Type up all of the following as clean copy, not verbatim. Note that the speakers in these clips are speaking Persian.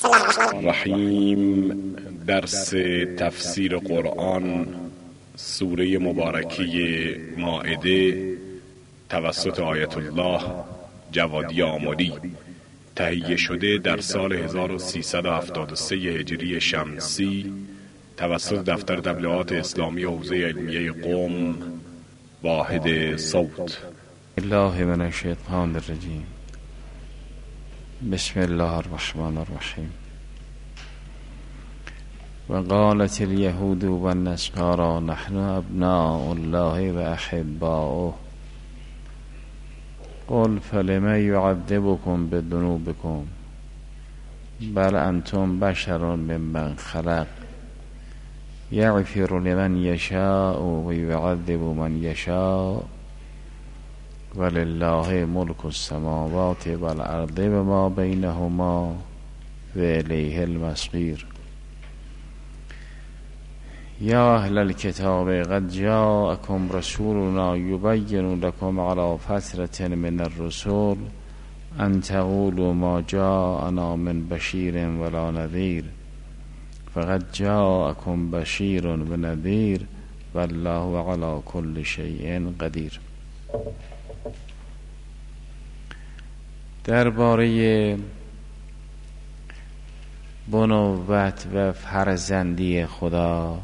رحیم. درس تفسیر قرآن سوره مبارکه مائده توسط آیت الله جوادی آملی، تهیه شده در سال 1373 هجری شمسی توسط دفتر تبلیغات اسلامی حوزه علمیه قم، واحد صوت. الله من الشیطان الرجیم. بسم الله الرحمن الرحیم. وقالت اليهود والنصارى نحن ابناء الله واحباؤه قل فلم يعذبكم بذنوبكم بل انتم بشر ممن خلق يغفر لمن يشاء ويعذب من يشاء ولله ملك السماوات والارض وما بينهما وإليه المصير. يا أهل الكتاب قد جاءكم رسولنا يبين لكم على فترة من الرسل أن تقولوا ما جاءنا من بشير ولا نذير فقد جاءكم بشير ونذير والله على كل شيء قدير. درباره بنوت و فرزندی خدا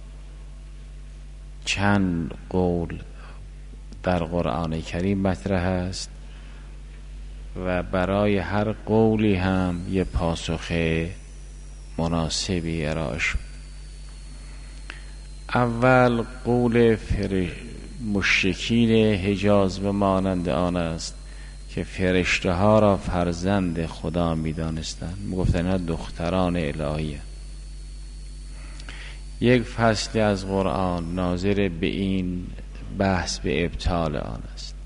چند قول در قرآن کریم مطرح است و برای هر قولی هم یه پاسخ مناسبی ارائه شد. اول قول مشرکین حجاز و مانند آن است که فرشته ها را فرزند خدا می دانستند، می گفتند اینا دختران الهیه. یک فصل از قرآن ناظر به این بحث به ابطال آن است.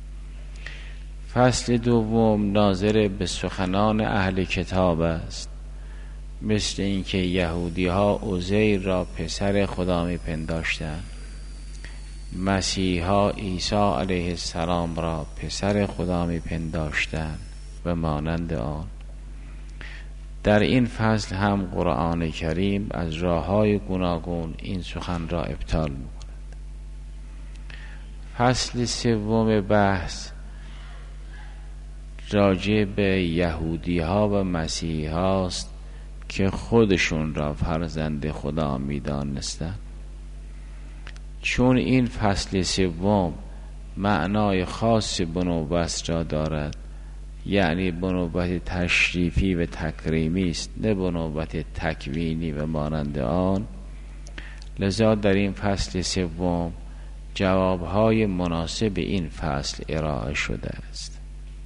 فصل دوم ناظر به سخنان اهل کتاب است، مثل اینکه یهودی ها عزیر را پسر خدا می پنداشتند، مسیحا عیسی علیه السلام را پسر خدا می پنداشتند و مانند آن. در این فصل هم قرآن کریم از راه‌های گوناگون این سخن را ابطال می کند. فصل سوم بحث راجع به یهودی ها و مسیحی هاست که خودشون را فرزند خدا می دانستند. چون این فصل سوم معنای خاص بنوت را دارد، یعنی بنوت تشریفی و تکریمی است، نه بنوت تکوینی و مانند آن، لذا در این فصل سوم جوابهای مناسب این فصل ارائه شده است.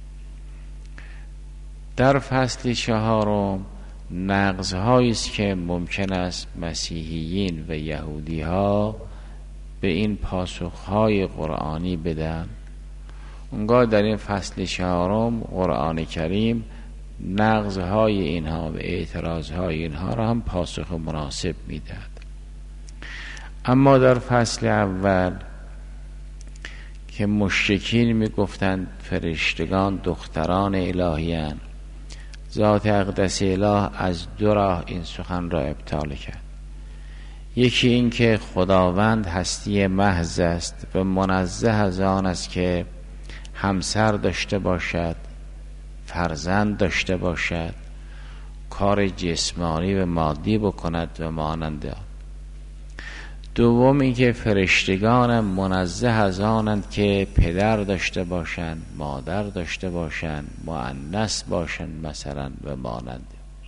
در فصل چهارم نقض‌هایی است که ممکن است مسیحیین و یهودی ها به این پاسخهای قرآنی بدن. اونگاه در این فصل چهارم قرآن کریم نقض‌های اینها و اعتراضهای اینها را هم پاسخ مناسب میدهد. اما در فصل اول که مشرکین میگفتند فرشتگان دختران الهیان، ذات اقدس اله از دو راه این سخن را ابطال کرد. یکی این که خداوند هستی محض است و منزه از آن است که همسر داشته باشد، فرزند داشته باشد، کار جسمانی و مادی بکند و مانند آن. دوم این که فرشتگان منزه از آنند که پدر داشته باشند، مادر داشته باشند، مؤنث باشند مثلا و مانند.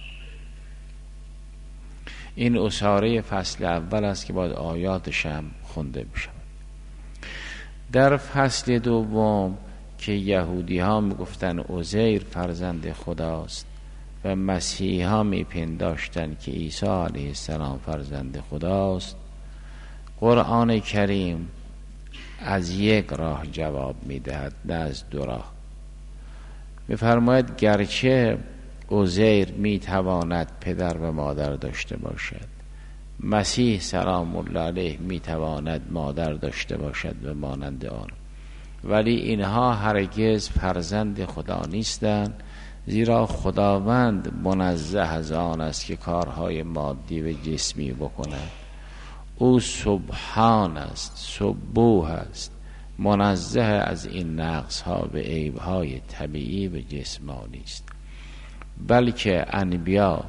این اساره فصل اول است که باید آیاتش هم خونده بشه. در فصل دوم که یهودی ها میگفتن عزیر فرزند خداست و مسیحی ها میپنداشتن که عیسی علیه السلام فرزند خداست، قرآن کریم از یک راه جواب میدهد، نه از دو راه. میفرماید گرچه عزیر میتواند پدر و مادر داشته باشد، مسیح سلام الله علیه میتواند مادر داشته باشد و مانند آن، ولی اینها هرگز فرزند خدا نیستند، زیرا خداوند منزه از آن است که کارهای مادی و جسمی بکند. او سبحان است، سبوح است، منزه از این نقص ها و عیب های طبیعی و جسمانی است. بلکه انبیا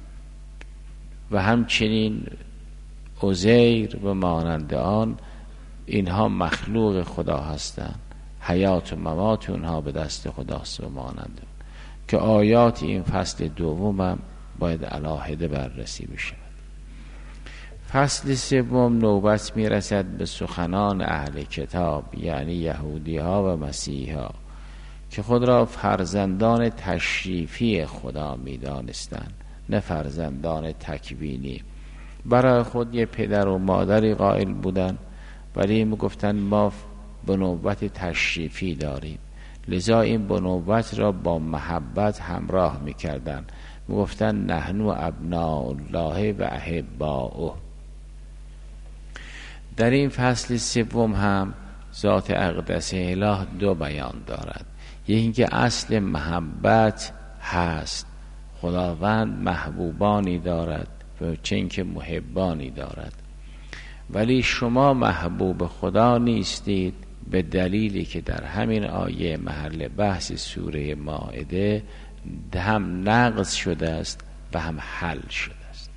و همچنین عزیر و مانند آن، اینها مخلوق خدا هستند، حیات و ممات اونها به دست خداست و مانند آن، که آیات این فصل دوم هم باید علاهده بررسی بشه. فصل سوم نوبت میرسد به سخنان اهل کتاب، یعنی یهودی ها و مسیحی ها، که خود را فرزندان تشریفی خدا میدانستند، نه فرزندان تکوینی. برای خود یه پدر و مادری قائل بودند، ولی میگفتن ما بنوبت تشریفی داریم، لذا این بنوبت را با محبت همراه میکردن. میگفتن نحن ابناء الله و احباؤه. در این فصل سوم هم ذات اقدس اله دو بیان دارد. یکی اینکه اصل محبت هست، خداوند محبوبانی دارد و چون که محبانی دارد، ولی شما محبوب خدا نیستید، به دلیلی که در همین آیه محل بحث سوره مائده هم نقض شده است و هم حل شده است.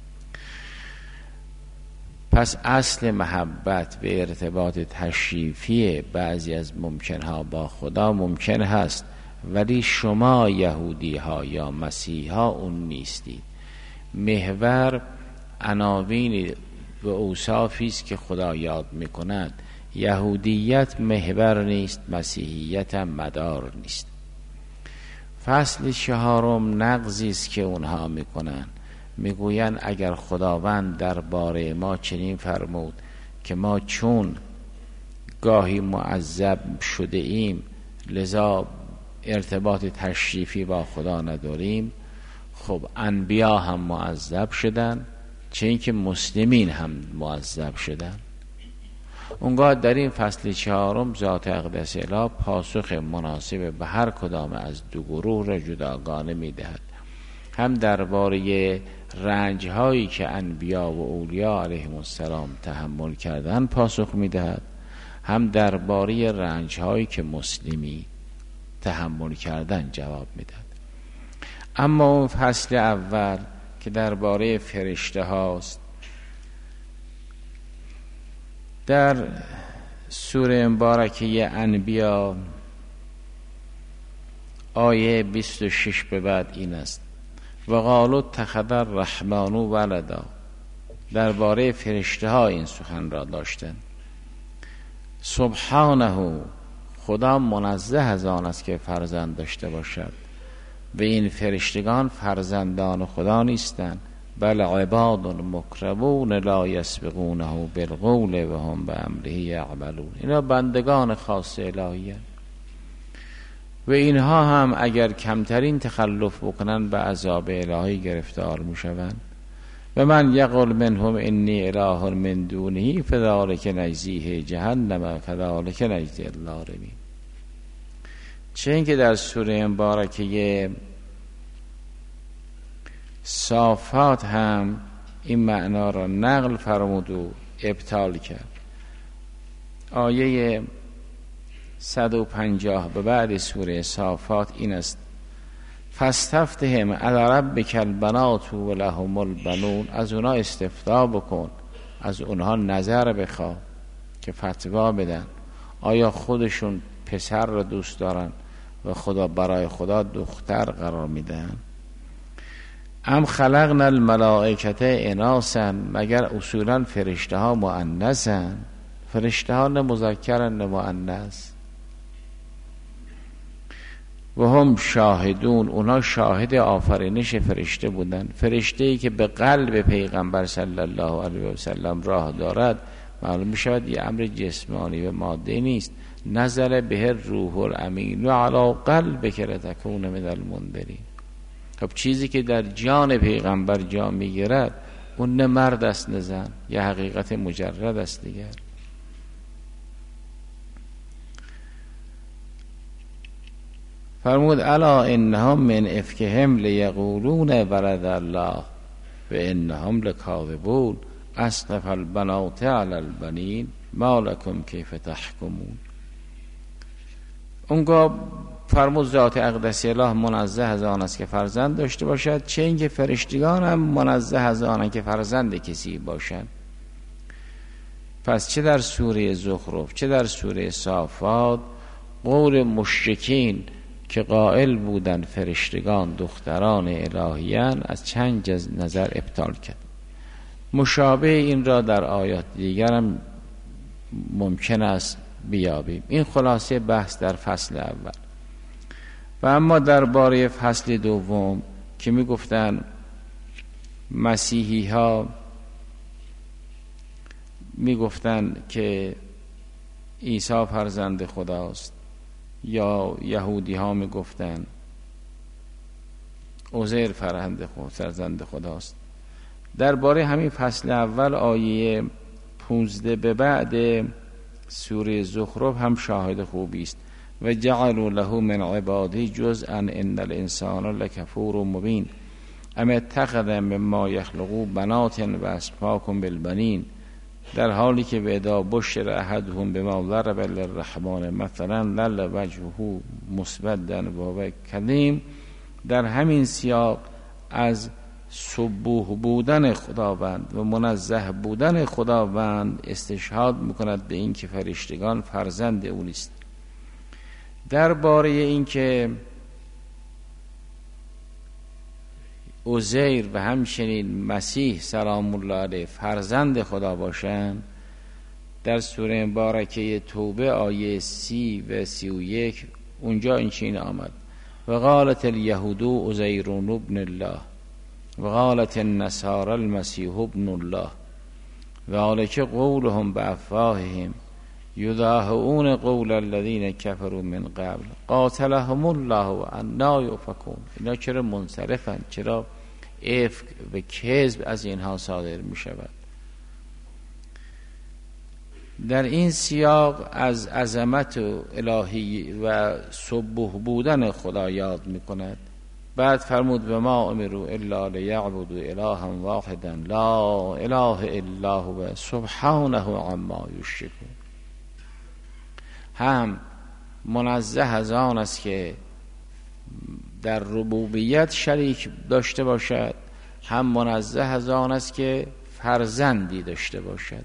پس اصل محبت به ارتباط تشریفی بعضی از ممکنها با خدا ممکن هست، ولی شما یهودی ها یا مسیحی ها اون نیستید. محور عناوین و اوصافی است که خدا یاد میکند. یهودیت محور نیست، مسیحیت هم مدار نیست. فصل چهارم نقضی است که اونها میکنن، میگویند اگر خداوند درباره ما چنین فرمود که ما چون گاهی معذب شده ایم لذا ارتباط تشریفی با خدا نداریم، خب انبیا هم معذب شدن، چه اینکه مسلمین هم معذب شدن. اونگاه در این فصل چهارم ذات اقدس اله پاسخ مناسب به هر کدام از دو گروه را جداگانه میدهد. هم درباره رنج هایی که انبیا و اولیا علیهم السلام تحمل کردن پاسخ میدهد، هم درباره رنج هایی که مسلمی تحمل کردن جواب میدهد. اما اون فصل اول که درباره فرشته هاست، در سوره مبارکه انبیا آیه 26 به بعد این است: و قالوا اتخذ الرحمن ولدا. درباره فرشته ها این سخن را داشتند. سبحانه، خدا منزه از آن است که فرزند داشته باشد و این فرشتگان فرزندان خدا نیستند، بل عباد مکرمون لا یسبقونه بالقول و هم بامره یعملون. اینا بندگان خاص الهی هستند و اینها هم اگر کمترین تخلف بکنن به عذاب الهی گرفتار میشوند. و من یقل منهم انی اله من دونه فذلک نجزیه جهنم فذلک نجزی الظالمین. چه اینکه در سوره مبارکه صافات هم این معنا را نقل فرمود و ابطال کرد. آیه 150 به بعد سوره صافات این است: فاستفتهم علی ربک البنات و لهم البنون. از اونها استفتاء بکن، از اونها نظر بخواه که فتوا بدن آیا خودشون پسر را دوست دارن و خدا برای خدا دختر قرار میدن. ام خلقنا الملائکه اناسا، مگر اصولا فرشته ها مؤنثن؟ فرشته ها نه مذکرن نه مؤنث. و هم شاهدون، اونا شاهد آفرینش فرشته بودن. فرشته‌ای که به قلب پیغمبر صلی الله علیه و سلم راه دارد معلوم می‌شود یه امر جسمانی و مادی نیست. نزل به روح الامین و علی قلبک لتکون من المنذرین. خب چیزی که در جان پیغمبر جا میگیرد اون نه مرد است نه زن، یه حقیقت مجرد است دیگر. فرمود الا انهم من افکهم لیقولون ولد الله و انهم لکاذبون اصطفى البنات علی البنین ما لکم کیف تحکمون. اونگاه فرمود ذات اقدس الله منزه از آن است که فرزند داشته باشد، چه اینکه فرشتگان هم منزه از آنند که فرزند کسی باشند. پس چه در سوره زخرف چه در سوره صافات قول مشرکین که قائل بودند فرشتگان دختران الهیان از چند نظر ابطال کرد. مشابه این را در آیات دیگر هم ممکن است بیابیم. این خلاصه بحث در فصل اول. و اما درباره فصل دوم که می گفتن مسیحی ها می گفتن که عیسی فرزند خداست، یا یهودی ها می گفتن عزیر فرزند خداست. درباره همین فصل اول آیه 15 به بعد سوره زخرف هم شاهد خوبی است. و جعلوا له من عباده جزءا ان الانسان لکفور مبین ام اتخذ مما یخلق بنات و اسفاکم بالبنین، در حالی که به ادا بشر احدهم بما ضرب للرحمن مثلا ظل وجهه مسودا وهو کظیم. در همین سیاق از سبوح بودن خداوند و منزه بودن خداوند استشهاد میکند به این که فرشتگان فرزند او نیست. درباره این که عزیر و همچنین مسیح سلام الله علیه فرزند خدا باشند، در سوره مبارکه توبه آیه 30 و 31 اونجا این چنین آمد: و قالت الیهود عزیر ابن الله و قالت النصارى المسیح ابن الله و ذلک قولهم بافواههم یضاهئون قول الذین کفروا من قبل قاتلهم الله و انا یؤفکون. اینا چرا منصرفن؟ چرا افک و کذب از اینها صادر می شود؟ در این سیاق از عظمت و الهی و سبوح بودن خدا یاد می کند. بعد فرمود و ما امروا الا لیعبدوا الها واحدا لا اله الا هو سبحانه عما یشرکون. هم منزه از آن است که در ربوبیت شریک داشته باشد، هم منزه از آن است که فرزندی داشته باشد.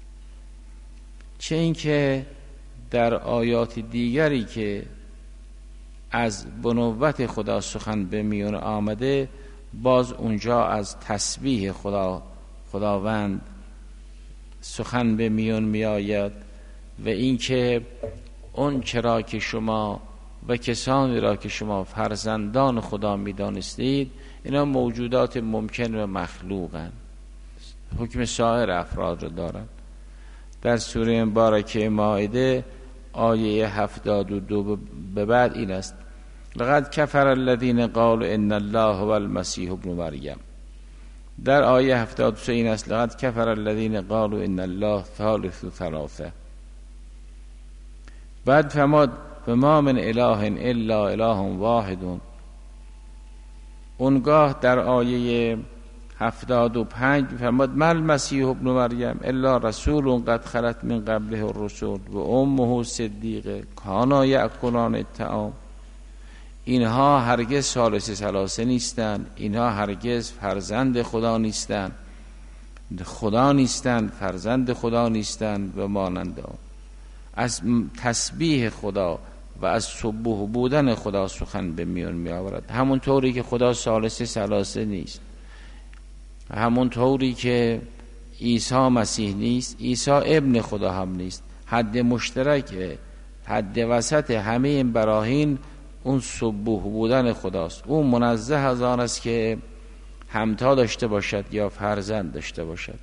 چه اینکه در آیات دیگری که از بنوت خدا سخن به میون آمده، باز اونجا از تسبیح خداوند سخن به میون می آید و اینکه اون چرا که شما و کسانی را که شما فرزندان خدا می دانستید اینا موجودات ممکن و مخلوقند، حکم سایر افراد را دارند. در سوره مبارکه مائده آیه 72 به بعد این است: لقد کفر الذین قالوا ان الله هو المسیح ابن مریم. در آیه 73 این است: لقد کفر الذین قالوا ان الله ثالث ثلاثه. بعد فرمود و ما من اله الا اله واحد. اونگاه در آیه 75 فرمود ما المسیح ابن مریم الا رسول قد خلت من قبله الرسل و امه صدیقه کانا یأکلان الطعام. اینها هرگز ثالث ثلاثه نیستند، اینها هرگز فرزند خدا نیستند، خدا نیستند، فرزند خدا نیستند و مانند آن. از تسبیح خدا و از سبوح بودن خدا سخن به میون می آورد. همون طوری که خدا ثالث ثلاثه نیست، همون طوری که عیسی مسیح نیست، عیسی ابن خدا هم نیست. حد مشترک، حد وسط همه این براهین اون سبوح بودن خداست. اون منزه از آن است که همتا داشته باشد یا فرزند داشته باشد.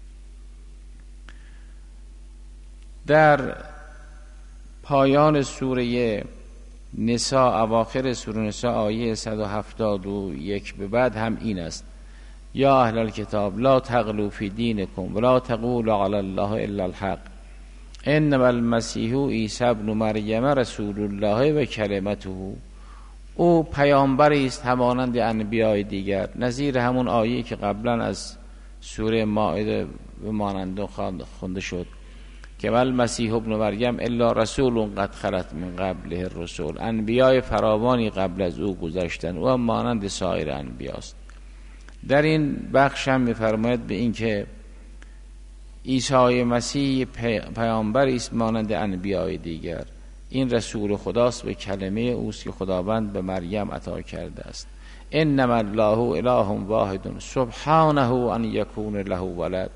در پایان سوره نساء، اواخر سوره نساء آیه 171 به بعد هم این است: یا اهل الکتاب لا تغلوا فی دینکم ولا تقولوا علی الله الا الحق انما المسیح عیسی ابن مریم رسول الله و کلمته او پیامبری است همانند انبیاء دیگر، نظیر همون آیه که قبلا از سوره مائده به مانند خونده شد که ول مسیح ابن مریم الا رسول قد خلت من قبله الرسل، انبیاء فراوانی قبل از او گذشتن، او هم مانند سایر انبیاست. در این بخش هم می‌فرماید به این که عیسی مسیح پیامبری است مانند انبیاء دیگر، این رسول خداست، به کلمه اوست که خداوند به مریم عطا کرده است. انما الله اله واحد سبحانه ان یکون له ولد،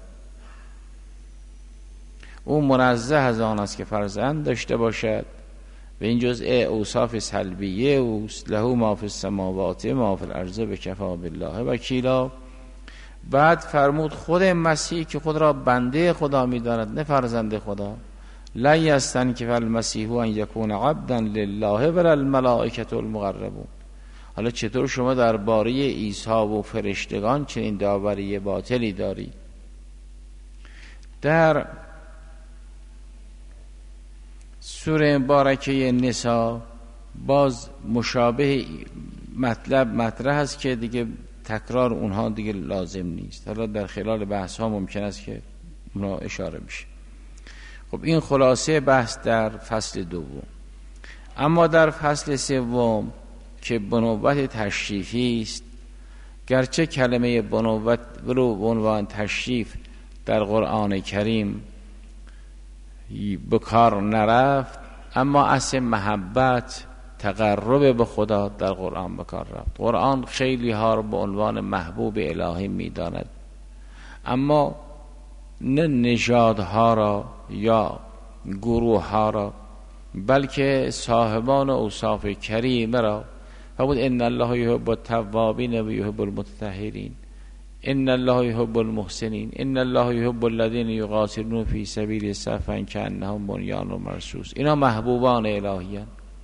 او منزه از آن است که فرزند داشته باشد و این جزء اوصاف سلبیه اوست. له ما فی السماوات ما فی الارض بکفی بالله وکیلا. بعد فرمود خود مسیح که خود را بنده خدا می‌داند نه فرزند خدا، لا یستنکف المسیح ان یکون عبدا لله ولا الملائکه المقربون. حالا چطور شما درباره عیسی و فرشتگان چنین داوری باطلی دارید؟ در سوره مبارکه نساء باز مشابه مطلب مطرح است که دیگه تکرار اونها دیگه لازم نیست. حالا در خلال بحث ها ممکن است که اونها اشاره بشه. خب این خلاصه بحث در فصل دوم. اما در فصل سوم که بنوت تشریفی است، گرچه کلمه بنوت رو به عنوان تشریف در قرآن کریم به کار نرفت، اما اصل محبت تقرب به خدا در قرآن به کار رفت. قرآن خیلی ها رو به عنوان محبوب الهی می‌داند، اما نه نژادها را یا گروه ها را، بلکه صاحبان اوصاف کریمه را. فرمود ان الله یحب التوابین و یحب المتطهرین، ان الله یحب المحسنین، ان الله یحب الذین یقاتلون فی سبیل صفا کانهم بنیان مرصوص. اینا محبوبان الهیان.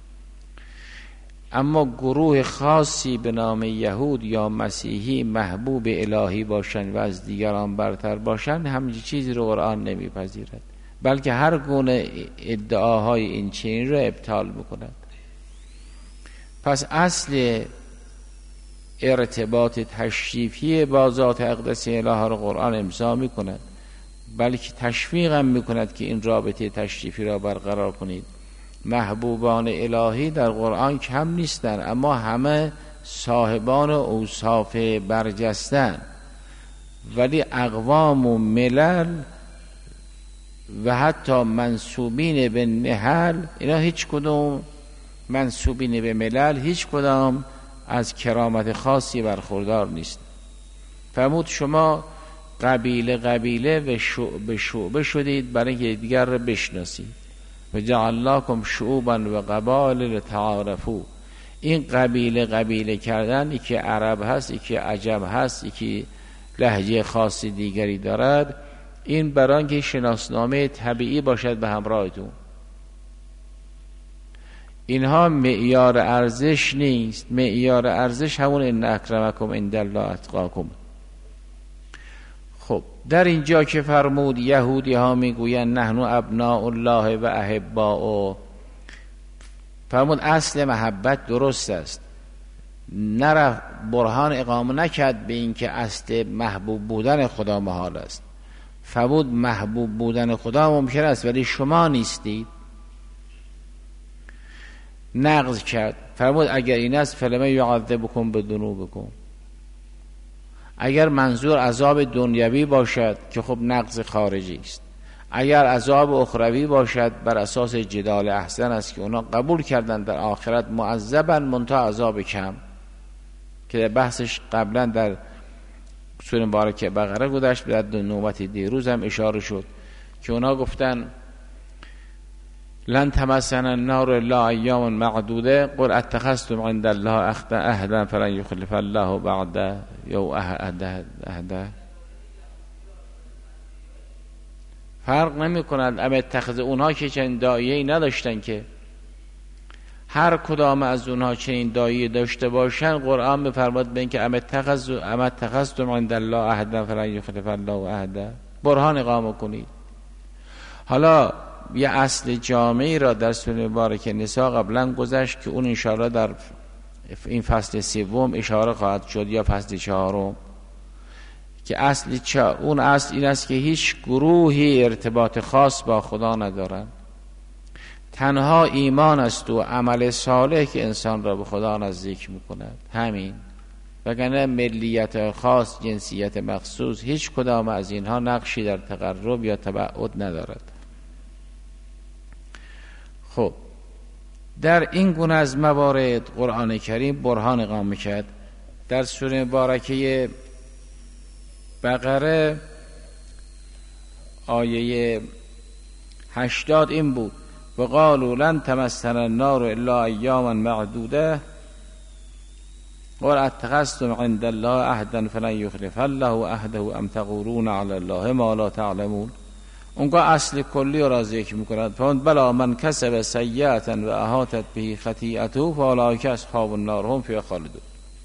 اما گروه خاصی به نام یهود یا مسیحی محبوب الهی باشند و از دیگران برتر باشند، همچین چیزی رو قرآن نمیپذیرد، بلکه هر گونه ادعاهای این چنین رو ابطال میکند. پس اصل ارتباط تشریفی با ذات اقدس الهی رو قرآن امضا میکند، بلکه تشویق هم میکند که این رابطه تشریفی را برقرار کنید. محبوبان الهی در قرآن کم نیستن، اما همه صاحبان اوصاف برجستن، ولی اقوام و ملل و حتی منسوبین به نهل، اینا هیچ کدوم منسوبین به ملل هیچ کدام از کرامت خاصی برخوردار نیست. فرمود شما قبیله قبیله و شعبه شدید برای اینکه دیگر رو بشناسید. و جعلناکم شعوبا و قبایل لتعارفوا. این قبیله قبیله کردن، یکی عرب هست، یکی عجم هست، یکی لهجه خاصی دیگری دارد، این برای اینکه شناسنامه طبیعی باشد به همراهتون. اینها معیار ارزش نیست. معیار ارزش همون ان اکرمکم عند الله اتقاکم. خب در اینجا که فرمود یهودی ها میگویند نحن ابناء الله و احباؤه، فرمود اصل محبت درست است، نرفت برهان اقامه نکرد به این که اصل محبوب بودن خدا محال است. فرمود محبوب بودن خدا ممکن است ولی شما نیستید. نقض کرد. فرمود اگر این است فلما یعذبکم بذنوبکم. اگر منظور عذاب دنیوی باشد که خب نقض خارجی است، اگر عذاب اخروی باشد بر اساس جدال احسن است که اونا قبول کردن در آخرت معذبن منتها عذاب کم، که در بحثش قبلا در سوره مبارکه بقره گذشت، در نوبت دیروز هم اشاره شد که اونا گفتن لن تمسنا النار الا ایام معدوده قل اتخذتم عند الله عهدا فلن یخلف الله بعده یا عهده. فرق نمی کند. اما اتخذ اونها که چنین داعیه‌ای نداشتن، که هر کدام از اونها چنین داعیه داشته باشن قرآن می‌فرماد به اینکه اما اتخذتم عند الله عهدا فلن یخلف الله عهده، برهان اقامه کنید. حالا یه اصل جامعی را در سوره مبارکه نساء قبلا گذشت که اون انشاءالله در این فصل سوم اشاره خواهد شد یا فصل چهارم، که اون اصل این است که هیچ گروهی ارتباط خاص با خدا ندارند. تنها ایمان است و عمل صالح که انسان را به خدا نزدیک میکند، همین. وگرنه ملیت خاص، جنسیت مخصوص، هیچ کدام از اینها نقشی در تقرب یا تبعد ندارد. خب در این گونه از موارد قرآن کریم برهان اقامه کرد. در سوره مبارکه بقره آیه 80 این بود: و قالوا لن تمسنا النار الا ایاما معدوده قل اتخذتم عند الله عهدا فلن یخلف الله عهده ام تقولون علی الله ما لا تعلمون. اونگاه اصل کلی را ذکر میکند: فاند بلا من کسب سیئة و احاطت به خطیئته فاولئک اصحاب النار هم فیها خالدون.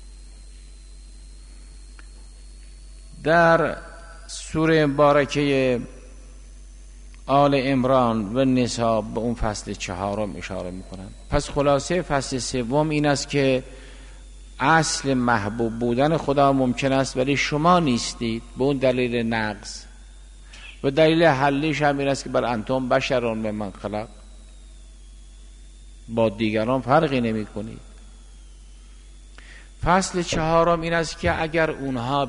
در سوره مبارکه آل عمران و نساء به اون فصل چهارم اشاره میکنند. پس خلاصه فصل سوم این است که اصل محبوب بودن خدا ممکن است ولی شما نیستید، به اون دلیل نقص، و دلیل حلیش هم این است که بر انتم بشرون ممن خلق، با دیگران فرقی نمی کنید. فصل چهارم این است که اگر اونها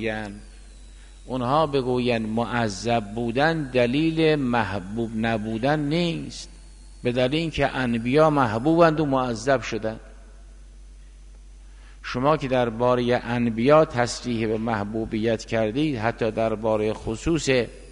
بگویند معذب بودن دلیل محبوب نبودن نیست، به دلیل اینکه انبیا محبوبند و معذب شدند. شما که درباره انبیا تصریح به محبوبیت کردید، حتی درباره خصوص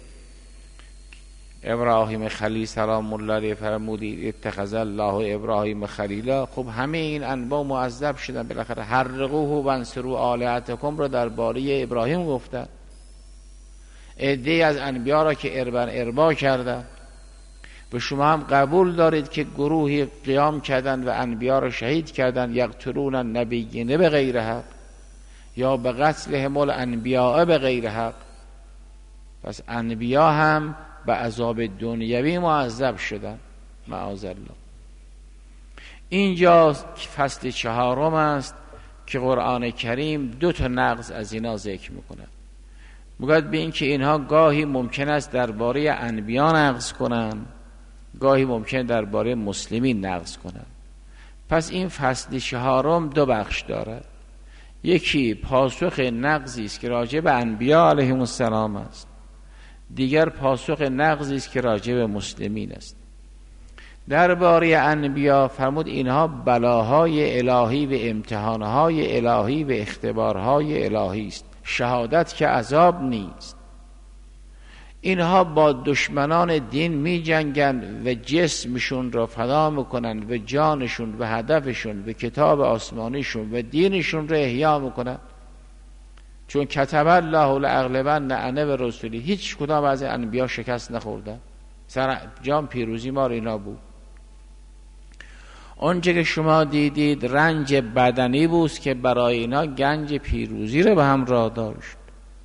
ابراهیم خلیل سلام الله علیه فرمودید اتخذ الله ابراهیم خلیلا. خب همه این انبیا معذب شدن، بالاخره حرقوه و انصروا آلهتکم را درباره ابراهیم گفتند. عده‌ای از انبیا را که اربا کردند، و شما هم قبول دارید که گروهی قیام کردند و انبیا را شهید کردند، یقتلون النبیین بغیر حق یا به قتلهم الانبیاء بغیر حق. پس انبیا هم به عذاب دنیوی معذب شدند، معاذ الله. اینجا فصل چهارم است که قرآن کریم دو تا نقض از اینا ذکر میکند. میگوید به این که اینها گاهی ممکن است درباره انبیا نقض کنند، گاهی ممکن درباره مسلمین نقض کنند. پس این فصل چهارم دو بخش دارد. یکی پاسخ نقضی است که راجع به انبیا علیهم السلام است، دیگر پاسخ نقضی است که راجع به مسلمین است. درباره انبیا فرمود اینها بلاهای الهی و امتحانهای الهی و اختبارهای الهی است، شهادت که عذاب نیست. اینها با دشمنان دین می جنگند و جسمشون را فدا میکنند و جانشون و هدفشون و کتاب آسمانیشون و دینشون را احیا میکنند، چون کتب الله لاغلبن انا و رسولی. هیچ کدام از انبیا شکست نخوردن، سرانجام پیروزی ما اینا بود. اونچه که شما دیدید رنج بدنی بود که برای اینا گنج پیروزی را به همراه داشت،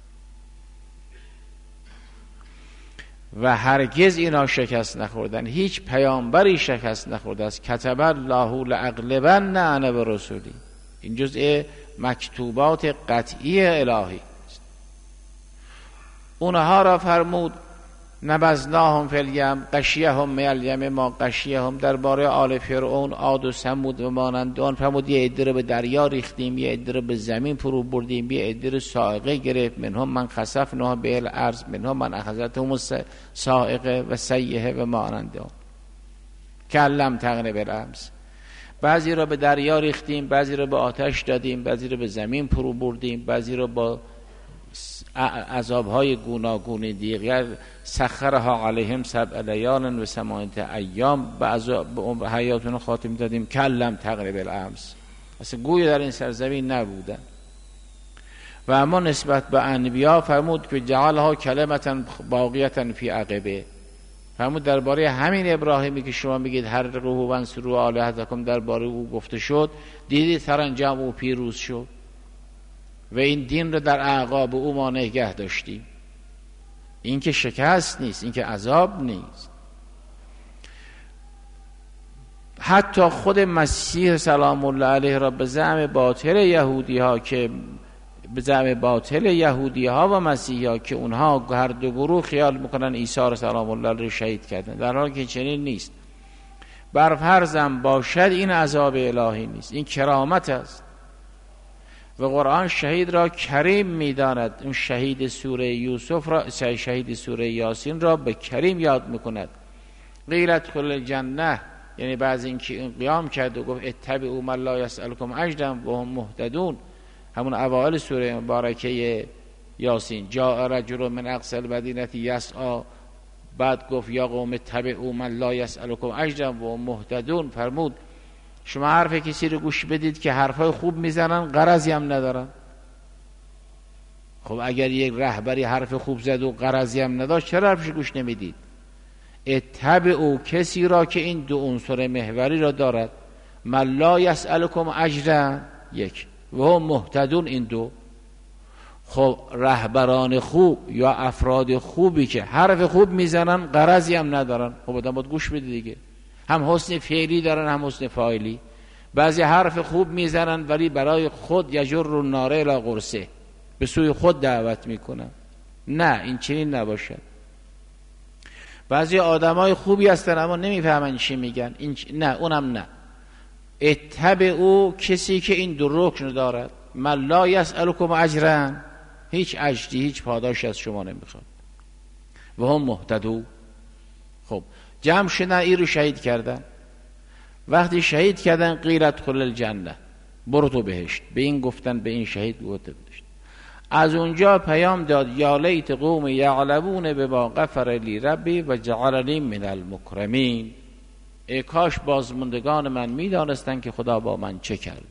و هرگز اینا شکست نخوردن. هیچ پیامبری شکست نخورده است. کتب الله لاغلبن انا و رسولی، این جزء مکتوبات قطعی الهی است. اونها را فرمود نبذناهم فی الیم غشیهم من الیم ما غشیهم. درباره آل فرعون، عاد و ثمود و مانند آن فرمود یه عده رو به دریا ریختیم، یه عده رو به زمین فرو بردیم، یه عده رو صاعقه گرفت، منهم من خسفنا به الارض منهم من اخذتهم صاعقه و سیحه و مانند آن کلم تغنی بالامس. بعضی رو به دریا ریختیم، بعضی رو به آتش دادیم، بعضی رو به زمین فرو بردیم، بعضی رو با عذابهای گوناگون دیگر سخرها علیهم 7 لیال و 8 ایام به حیاتون خاتم دادیم کلم تغنی بالامس. اصلا گوی در این سرزمین نبودن. و اما نسبت به انبیا فرمود که جعلها کلمتا باقیتا فی عقبه. فرمود درباره همین ابراهیمی که شما میگید حرقوه و انصروا آلهتکم درباره او گفته شد، دیدید سرانجام او پیروز شد و این دین رو در اعقاب او ما نگه داشتیم. این که شکست نیست، این که عذاب نیست. حتی خود مسیح سلام الله علیه را به زعم باطل یهودی ها و مسیحی ها که اونها هر دو گروه خیال میکنن عیسی را سلام الله را شهید کردن، در حالی که چنین نیست. بر فرضم باشد این عذاب الهی نیست، این کرامت است و قرآن شهید را کریم میداند. اون شهید سوره یوسف را، شهید سوره یاسین را به کریم یاد میکند. قیلت کل الجنه، یعنی بعد اینکه این قیام کرد و گفت اتبعوا من لا یسألکم اجرا و هم مهتدون، همون اوائل سوره مبارکه یاسین، جاء رجل من اقصى المدینه یسعی، بعد گفت یا قوم اتبعوا من لا یسألکم اجرا و هم مهتدون. فرمود شما حرف کسی رو گوش بدید که حرفای خوب میزنن غرضی هم ندارن. خب اگر یک رهبری حرف خوب زد و غرضی هم نداشت چرا حرفش گوش نمیدید؟ اتبعوا، کسی را که این دو عنصر محوری را دارد، من لا یسألکم اجرا یک و هم مهتدون این دو. خب رهبران خوب یا افراد خوبی که حرف خوب میزنن غرضی هم ندارن، خب آدم باید گوش بده دیگه. هم حسن فعلی دارن هم حسن فاعلی. بعضی حرف خوب میزنن ولی برای خود یجر النار الی قرصه، به سوی خود دعوت میکنن. نه، این چنین نباشد. بعضی آدمای خوبی هستن اما نمیفهمن چی میگن، نه، اونم نه. اتبعوا، کسی که این دو رکن دارد، من لا یسألکم اجرا، هیچ اجری هیچ پاداشی از شما نمیخواد، و هم مهتدون. خب جمع شدن، این رو شهید کردن. وقتی شهید کردن قیلت کل الجنه، برو تو بهشت. به این گفتن، به این شهید گفته بهشت. از اونجا پیام داد یا لیت قوم یعلمون بما غفر لی ربی و جعلنی من المکرمین. ای کاش بازماندگان من میدانستن که خدا با من چه کرده.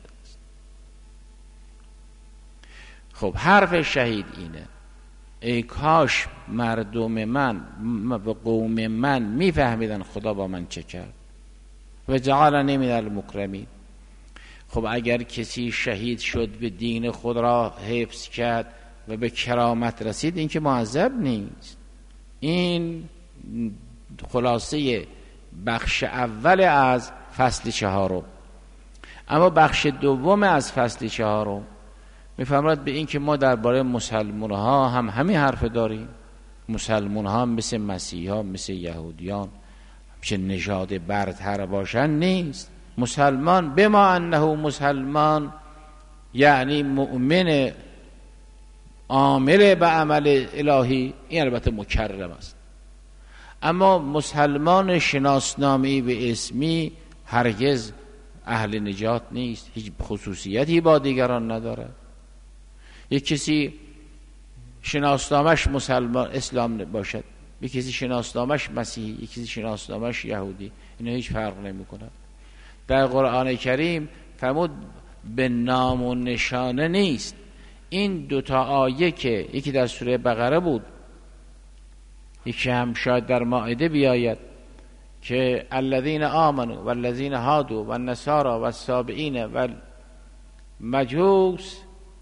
خب حرف شهید اینه، ای کاش مردم من و قوم من میفهمیدن خدا با من چه کرد. و جعلنی من المکرمین. خب اگر کسی شهید شد به دین خود را حفظ کرد و به کرامت رسید، این که معذب نیست. این خلاصه بخش اول از فصل 4. اما بخش دوم از فصل 4 میفرماید به این که ما درباره مسلمان ها هم همین حرف داریم. مسلمان ها مثل مسیحی ها، مثل یهودیان چه نژاد برتر باشن نیست. مسلمان بما انه مسلمان یعنی مؤمن عامل به عمل الهی، این البته مکرم است. اما مسلمان شناسنامی به اسمی هرگز اهل نجات نیست، هیچ خصوصیتی با دیگران نداره. یک کسی شناسنامش مسلمان اسلام باشد، یک کسی شناسنامش مسیحی، یک کسی شناسنامش یهودی، اینا هیچ فرق نمی‌کنه. در قرآن کریم فرمود به نام و نشانه نیست. این دوتا آیه که یکی در سوره بقره بود، یکی هم شاید در مائده بیاید که الذین آمنوا والذین هادوا والنصارى والسابئین والمجوس،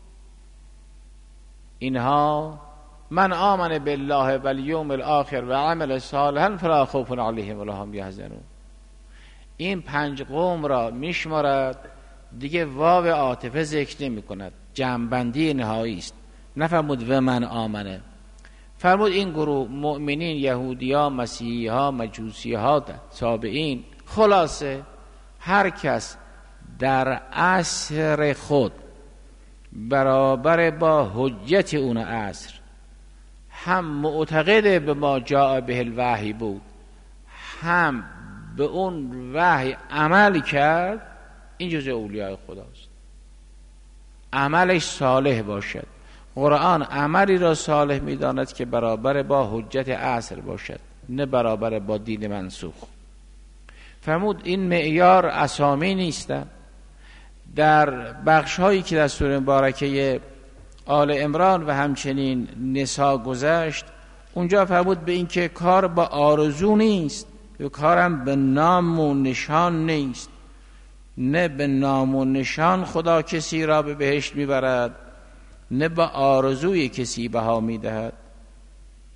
اینها من آمن بالله والیوم الاخر و عمل صالحا فلا خوف علیهم ولا هم یحزنون. این 5 قوم را میشمارد، دیگه واو عاطفه ذکر نمی کند، جمع‌بندی نهایی است. نفرمود و من آمنه، فرمود این گروه مؤمنین، یهودی ها، مسیحی ها، مجوسی ها، تابعین، خلاصه هر کس در عصر خود برابر با حجت اون عصر هم معتقد به ما جاء به الوحی بود، هم به اون وحی عمل کرد، این جزء اولیاء خداست. عملش صالح باشد. قرآن عملی را صالح می‌داند که برابر با حجت عصر باشد، نه برابر با دین منسوخ. فرمود این معیار اسامی نیستن. در بخش‌هایی که در سوره مبارکه آل عمران و همچنین نساء گذشت، اونجا فرمود به این که کار با آرزو نیست، و کارم به نام و نشان نیست. نه به نام و نشان خدا کسی را به بهشت میبرد، نه به آرزوی کسی بها میدهد.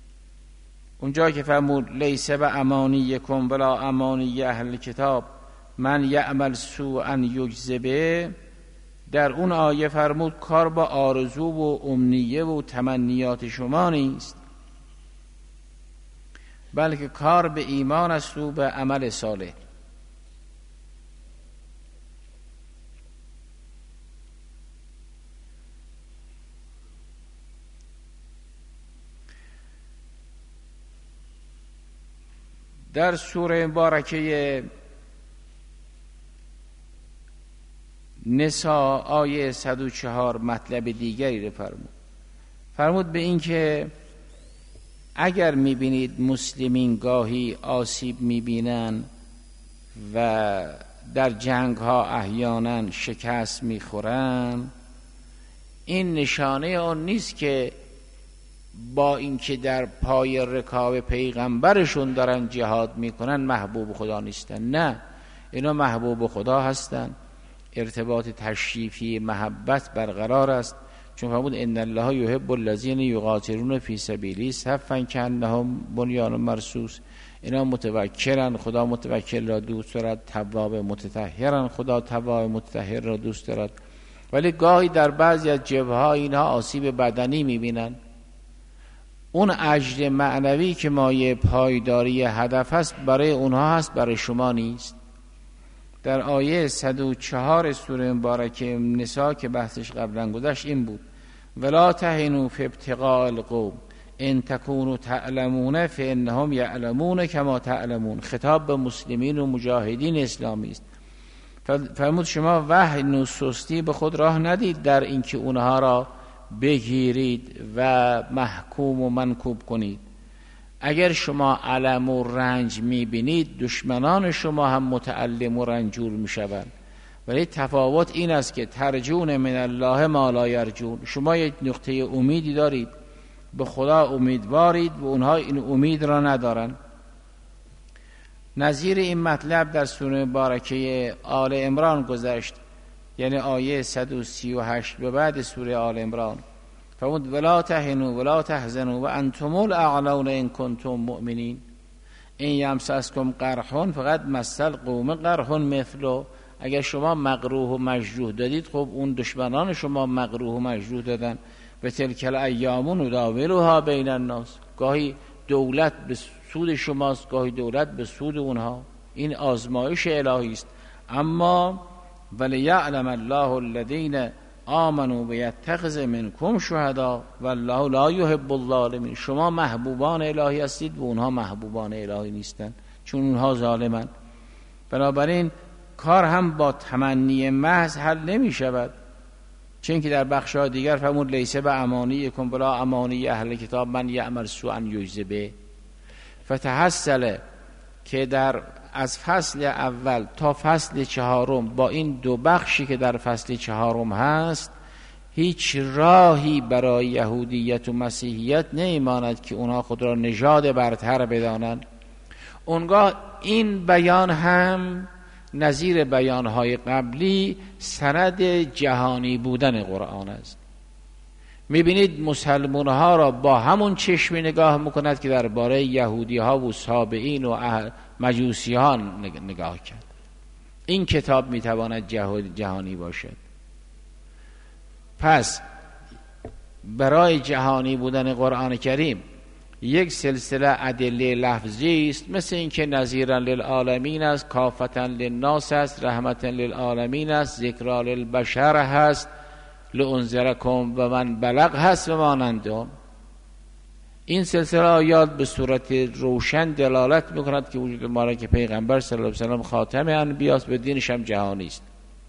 اونجا که فرمود لیس به امانیکم ولا امانی اهل کتاب من یعمل سوءا یجزه به، در اون آیه فرمود کار با آرزو و امنیه و تمنیات شما نیست، بلکه کار به ایمان است و به عمل صالح. در سوره مبارکه نساء آیه 104 مطلب دیگری رو فرمود به این که اگر میبینید مسلمین گاهی آسیب میبینن و در جنگ ها احیانا شکست میخورن، این نشانه اون نیست که با اینکه در پای رکاب پیغمبرشون دارن جهاد میکنن محبوب خدا نیستن. نه، اینا محبوب خدا هستن، ارتباط تشریفی محبت برقرار است، چون فرمود ان الله یحب الذین یقاتلون فی سبیله صفا کانهم بنیان مرصوص. اینا متوکلن، خدا متوکل را دوست دارد، تواب متطهرن، خدا تواب متطهر را دوست دارد. ولی گاهی در بعضی از جبهه‌ها اینها آسیب بدنی میبینن، اون اجر معنوی که مایه پایداری هدف هست برای اونها هست، برای شما نیست. در آیه 104 سوره مبارکه نساء که بحثش قبلا گذشت این بود ولا تهنوا فی ابتغاء القوم ان تکونوا تعلمون فانهم یعلمون کما تعلمون. خطاب به مسلمین و مجاهدین اسلامی است. فرمود شما وهن و سستی به خود راه ندید در اینکه اونها را بگیرید و محکوم و منکوب کنید. اگر شما علم و رنج میبینید، دشمنان شما هم متعلم و رنجور میشوند. ولی تفاوت این است که ترجون من الله ما لا یرجون. شما یک نقطه امیدی دارید، به خدا امیدوارید و اونها این امید را ندارن. نظیر این مطلب در سوره مبارکه آل عمران گذشت، یعنی آیه 138 به بعد سوره آل عمران. فرمود ولا تهنوا ولا تحزنوا وانتم الاعلون ان کنتم مؤمنین ان یمسسکم قرح فقد مس القوم قرح مثله. اگر شما مقروح و مجروح دادید، خب اون دشمنان شما مقروح و مجروح دادن. و تلک الایام نداولها بین الناس. گاهی دولت به سود شماست، گاهی دولت به سود اونها. این آزمایش الهی است. اما ولیعلم الله الذین آمنوا بیتخذ منکم شهدا والله لا یحب الظالمین. شما محبوبان الهی هستید و اونها محبوبان الهی نیستن، چون اونها ظالمن. بنابراین کار هم با تمنی محض حل نمی شود، چون که در بخش‌های دیگر فرمود لیس به امانیکم بلا امانی اهل کتاب من یعمل سوءا یجزه به. فتحصل که در از فصل اول تا فصل چهارم با این دو بخشی که در فصل چهارم هست، هیچ راهی برای یهودیت و مسیحیت نمیماند که اونا خود را نژاد برتر بدانند. اونگاه این بیان هم نظیر بیانهای قبلی سند جهانی بودن قرآن است. میبینید مسلمان ها را با همون چشمی نگاه میکند که درباره یهودی ها و سابئین و مجوسیان نگاه کرد. این کتاب میتواند جهانی باشد. پس برای جهانی بودن قرآن کریم یک سلسله ادله لفظی است، مثل اینکه نذیرا للعالمین است، کافتا للناس است، رحمتا للعالمین است، ذکرا للبشر هست، لانذرکم و من بلغ هست و مانندم. این سلسله آیات به صورت روشن دلالت میکند که وجود مبارک پیغمبر صلی الله علیه و سلم خاتم انبیاست و دینش هم جهانی است.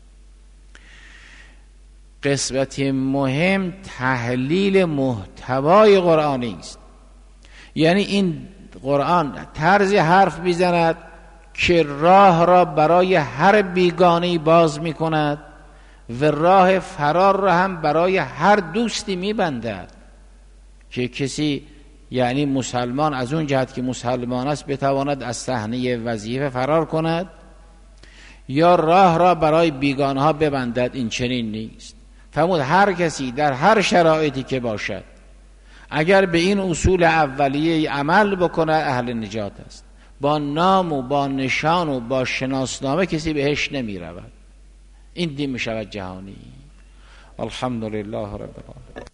قسمت مهم تحلیل محتوای قرآنی است. یعنی این قرآن طرز حرف میزند که راه را برای هر بیگانه‌ای باز میکند و راه فرار را هم برای هر دوستی میبندد که کسی، یعنی مسلمان از اون جهت که مسلمان است، بتواند از صحنه وظیفه فرار کند، یا راه را برای بیگانه ها ببندد. این چنین نیست. فرمود هر کسی در هر شرایطی که باشد اگر به این اصول اولیه عمل بکنه اهل نجات است. با نام و با نشان و با شناسنامه کسی بهش نمی رود. این دین می شود جهانی. الحمدلله رب العالمین.